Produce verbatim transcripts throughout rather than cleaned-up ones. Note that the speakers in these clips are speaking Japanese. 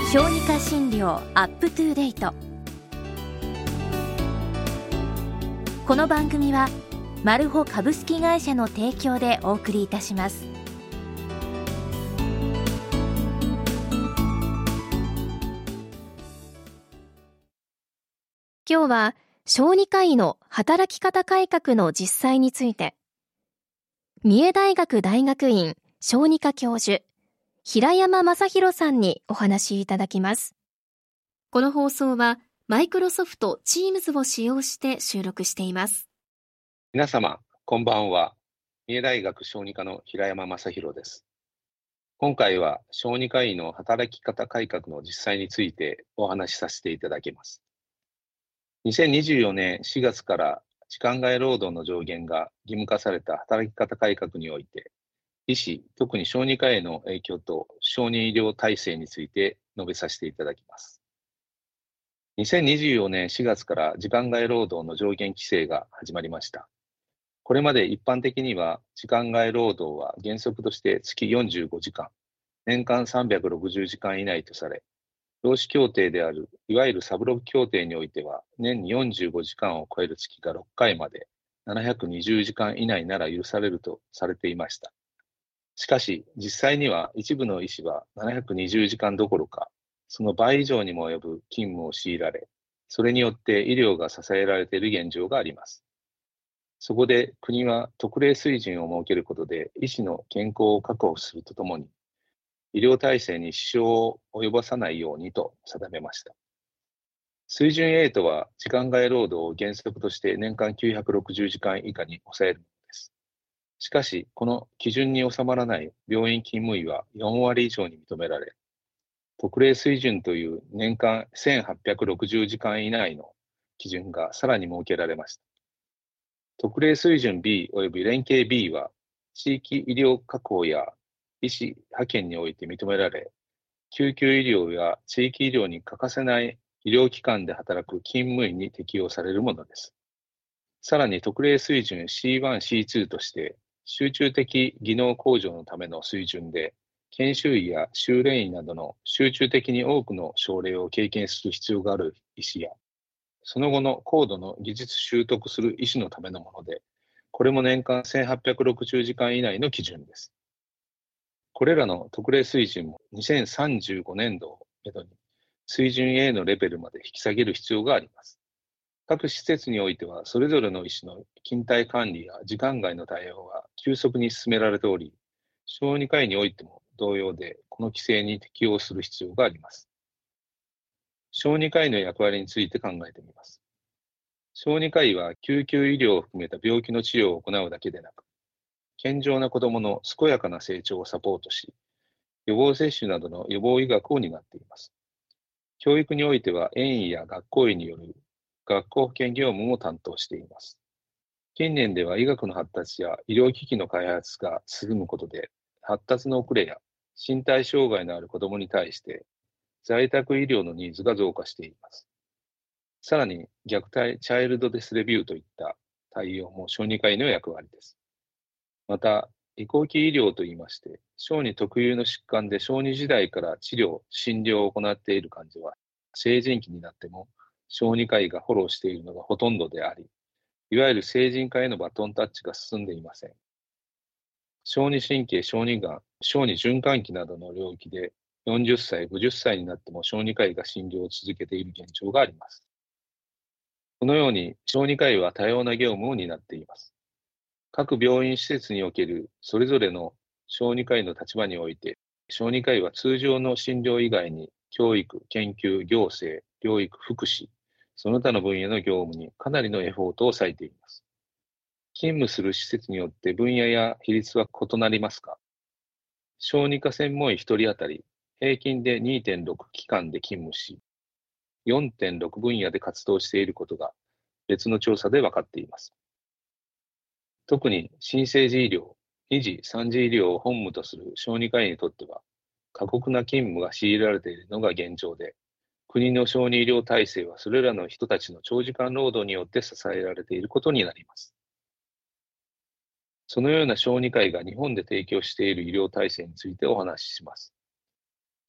小児科診療アップトゥーデイト。この番組はマルホ株式会社の提供でお送りいたします。今日は小児科医の働き方改革の実際について、三重大学大学院小児科教授平山正弘さんにお話しいただきます。この放送はマイクロソフト Teams を使用して収録しています。 皆様こんばんは。三重大学小児科の平山正弘です。今回は小児科医の働き方改革の実際についてお話しさせていただきます。にせんにじゅうよねんしがつから時間外労働の上限が義務化された働き方改革において、医師、特に小児科への影響と小児医療体制について述べさせていただきます。にせんにじゅうよねんしがつから時間外労働の上限規制が始まりました。これまで一般的には時間外労働は原則として月よんじゅうごじかん、年間さんびゃくろくじゅうじかん以内とされ、労使協定であるいわゆるサブロク協定においては年によんじゅうごじかんを超える月がろっかいまでななひゃくにじゅうじかん以内なら許されるとされていました。しかし実際には一部の医師はななひゃくにじゅうじかんどころかその倍以上にも及ぶ勤務を強いられ、それによって医療が支えられている現状があります。そこで国は特例水準を設けることで医師の健康を確保するとともに、医療体制に支障を及ぼさないようにと定めました。水準はちとは時間外労働を原則として年間きゅうひゃくろくじゅうじかん以下に抑えるものです。しかし、この基準に収まらない病院勤務医はよんわり以上に認められ、特例水準という年間せんはっぴゃくろくじゅうじかん以内の基準がさらに設けられました。特例水準 B および連携 B は地域医療確保や医師派遣において認められ、救急医療や地域医療に欠かせない医療機関で働く勤務医に適用されるものです。さらに特例水準 シーワン、シーツー として集中的技能向上のための水準で、研修医や修練医などの集中的に多くの症例を経験する必要がある医師や、その後の高度の技術習得する医師のためのもので、これも年間せんはっぴゃくろくじゅうじかん以内の基準です。これらの特例水準もにせんさんじゅうごねんどをめどに水準 A のレベルまで引き下げる必要があります。各施設においてはそれぞれの医師の勤怠管理や時間外の対応が急速に進められており、小児科医においても同様でこの規制に適用する必要があります。小児科医の役割について考えてみます。小児科医は救急医療を含めた病気の治療を行うだけでなく、健常な子どもの健やかな成長をサポートし、予防接種などの予防医学を担っています。教育においては園医や学校医による学校保健業務も担当しています。近年では医学の発達や医療機器の開発が進むことで、発達の遅れや身体障害のある子どもに対して在宅医療のニーズが増加しています。さらに虐待、チャイルドデスレビューといった対応も小児科医の役割です。また、移行期医療といいまして、小児特有の疾患で小児時代から治療、診療を行っている患者は、成人期になっても小児科医がフォローしているのがほとんどであり、いわゆる成人科へのバトンタッチが進んでいません。小児神経、小児がん、小児循環器などの領域でよんじゅっさい、ごじゅっさいになっても小児科医が診療を続けている現状があります。このように小児科医は多様な業務を担っています。各病院施設におけるそれぞれの小児科医の立場において、小児科医は通常の診療以外に教育、研究、行政、療育、福祉、その他の分野の業務にかなりのエフォートを割いています。勤務する施設によって分野や比率は異なりますが、小児科専門医ひとり当たり平均で にてんろく 期間で勤務し、よんてんろく 分野で活動していることが別の調査で分かっています。特に新生児医療、に次、さん次医療を本務とする小児科医にとっては、過酷な勤務が強いられているのが現状で、国の小児医療体制はそれらの人たちの長時間労働によって支えられていることになります。そのような小児科医が日本で提供している医療体制についてお話しします。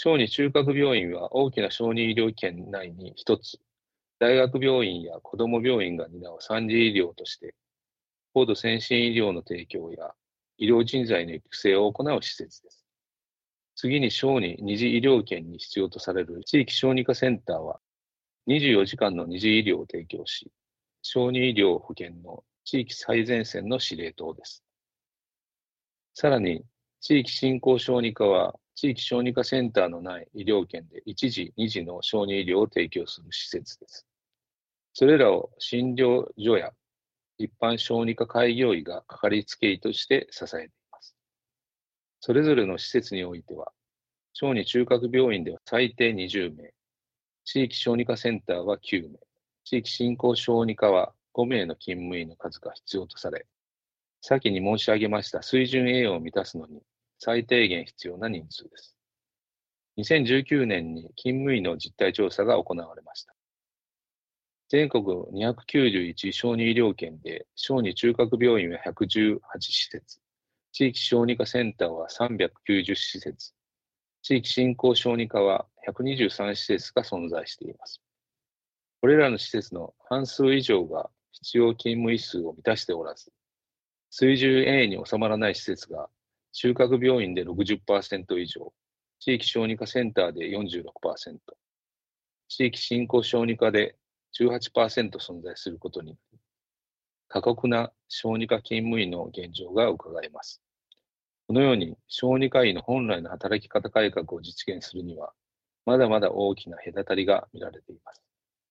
小児中核病院は大きな小児医療圏内にひとつ、大学病院や子ども病院が担う三次医療として、高度先進医療の提供や医療人材の育成を行う施設です。次に小児二次医療圏に必要とされる地域小児科センターは、にじゅうよじかんの二次医療を提供し、小児医療保険の地域最前線の司令塔です。さらに、地域振興小児科は、地域小児科センターのない医療圏でいちじ、にじの小児医療を提供する施設です。それらを診療所や一般小児科開業医がかかりつけ医として支えています。それぞれの施設においては、小児中核病院では最低にじゅうめい、地域小児科センターはきゅうめい、地域振興小児科はごめいの勤務医の数が必要とされ、先に申し上げました水準栄養を満たすのに最低限必要な人数です。にせんじゅうきゅうねんに勤務医の実態調査が行われました。全国にひゃくきゅうじゅういち小児医療圏で小児中核病院はひゃくじゅうはち施設、地域小児科センターはさんびゃくきゅうじゅう施設、地域振興小児科はひゃくにじゅうさん施設が存在しています。これらの施設の半数以上が必要勤務医数を満たしておらず、水準 A に収まらない施設が中核病院で ろくじゅっパーセント 以上、地域小児科センターで よんじゅうろくパーセント、地域振興小児科で じゅうはちパーセント 存在することになり、過酷な小児科勤務医の現状が伺えます。このように小児科医の本来の働き方改革を実現するには、まだまだ大きな隔たりが見られています。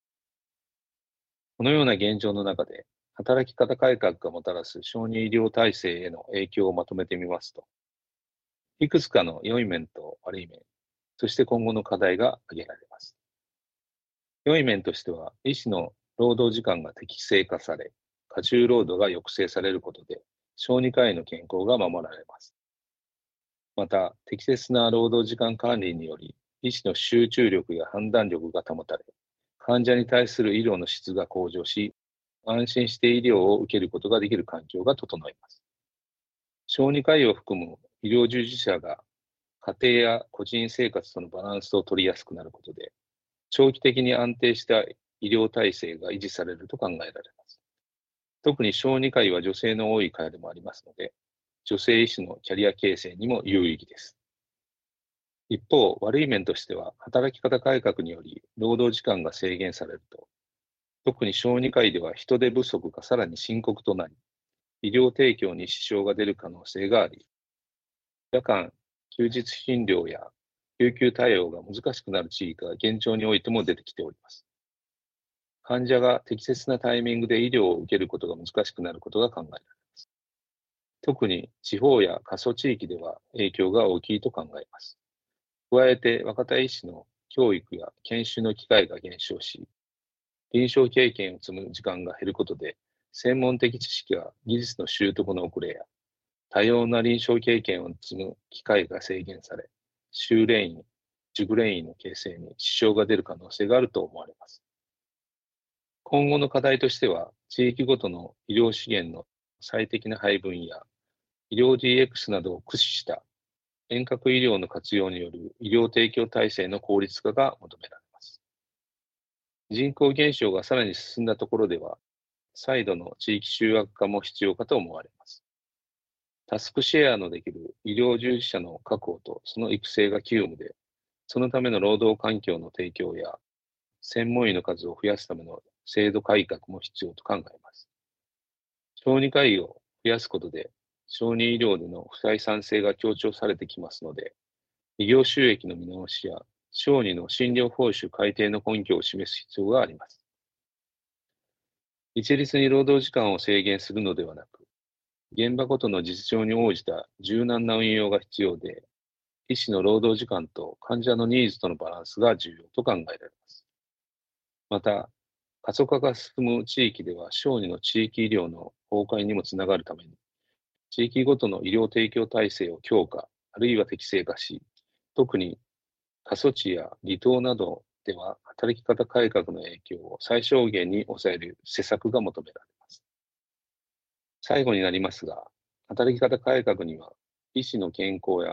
このような現状の中で、働き方改革がもたらす小児医療体制への影響をまとめてみますと、いくつかの良い面と悪い面、そして今後の課題が挙げられます。良い面としては、医師の労働時間が適正化され、過重労働が抑制されることで、小児科医の健康が守られます。また、適切な労働時間管理により、医師の集中力や判断力が保たれ、患者に対する医療の質が向上し、安心して医療を受けることができる環境が整います。小児科医を含む医療従事者が家庭や個人生活とのバランスを取りやすくなることで、長期的に安定した医療体制が維持されると考えられます。特に小児科医は女性の多い科でもありますので、女性医師のキャリア形成にも有意義です。一方、悪い面としては、働き方改革により労働時間が制限されると、特に小児科医では人手不足がさらに深刻となり、医療提供に支障が出る可能性があり、夜間、休日診療や救急対応が難しくなる地域が現状においても出てきております。患者が適切なタイミングで医療を受けることが難しくなることが考えられます。特に地方や過疎地域では影響が大きいと考えます。加えて若手医師の教育や研修の機会が減少し、臨床経験を積む時間が減ることで、専門的知識や技術の習得の遅れや、多様な臨床経験を積む機会が制限され、修練員、熟練員の形成に支障が出る可能性があると思われます。今後の課題としては、地域ごとの医療資源の最適な配分や、医療 ディーエックス などを駆使した遠隔医療の活用による医療提供体制の効率化が求められます。人口減少がさらに進んだところでは、再度の地域集約化も必要かと思われます。タスクシェアのできる医療従事者の確保とその育成が急務で、そのための労働環境の提供や、専門医の数を増やすための制度改革も必要と考えます。小児科医を増やすことで、小児医療での不採算性が強調されてきますので、医療収益の見直しや小児の診療報酬改定の根拠を示す必要があります。一律に労働時間を制限するのではなく、現場ごとの実情に応じた柔軟な運用が必要で、医師の労働時間と患者のニーズとのバランスが重要と考えられます。また、過疎化が進む地域では小児の地域医療の崩壊にもつながるために、地域ごとの医療提供体制を強化、あるいは適正化し、特に過疎地や離島などでは働き方改革の影響を最小限に抑える施策が求められます。最後になりますが、働き方改革には医師の健康や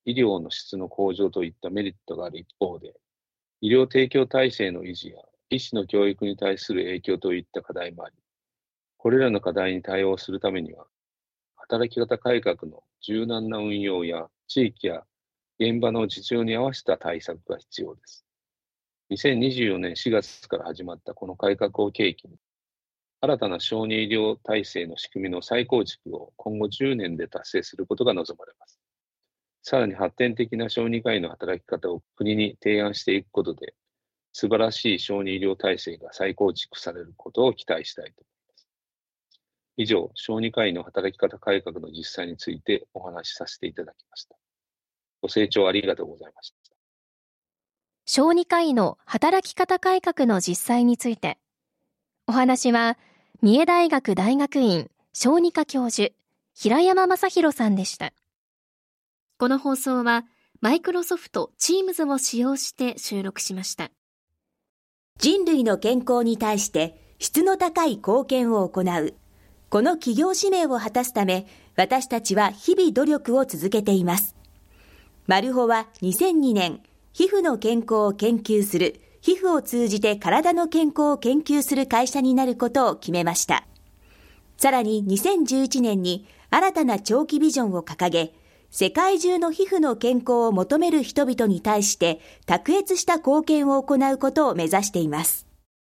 医療の質の向上といったメリットがある一方で、医療提供体制の維持や医師の教育に対する影響といった課題もあり、これらの課題に対応するためには、働き方改革の柔軟な運用や地域や現場の実情に合わせた対策が必要です。にせんにじゅうよねんしがつから始まったこの改革を契機に、新たな小児医療体制の仕組みの再構築を今後じゅうねんで達成することが望まれます。さらに発展的な小児科医の働き方を国に提案していくことで、素晴らしい小児医療体制が再構築されることを期待したいと思います。以上、小児科医の働き方改革の実際についてお話しさせていただきました。ご清聴ありがとうございました。 小児科医の働き方改革の実際について、お話は三重大学大学院小児科教授平山正弘さんでした。この放送はマイクロソフト Teams を使用して収録しました。 人類の健康に対して質の高い貢献を行う、この企業使命を果たすため、私たちは日々努力を続けています。マルホはにせんにねん、皮膚の健康を研究する、皮膚を通じて体の健康を研究する会社になることを決めました。さらににせんじゅういちねんに新たな長期ビジョンを掲げ、世界中の皮膚の健康を求める人々に対して卓越した貢献を行うことを目指しています。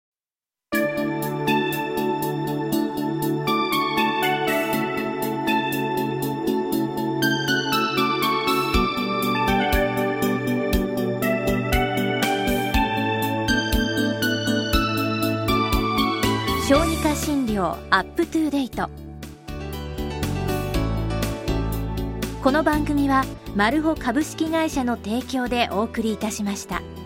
小児科診療アップトゥーデイト。この番組はマルホ株式会社の提供でお送りいたしました。